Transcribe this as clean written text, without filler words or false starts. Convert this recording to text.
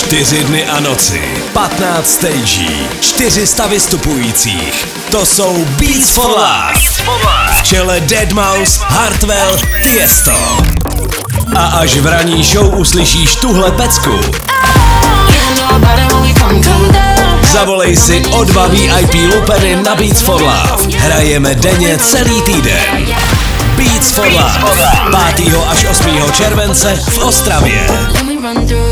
4 dny a noci, 15 stagí, 400 vystupujících. To jsou Beats for Love. V čele Deadmau5, Hartwell, Tiesto. A až v ranní show uslyšíš tuhle pecku, zavolej si o 2 VIP lupery na Beats for Love. Hrajeme denně celý týden. Beats for Love 5. až 8. července v Ostravě.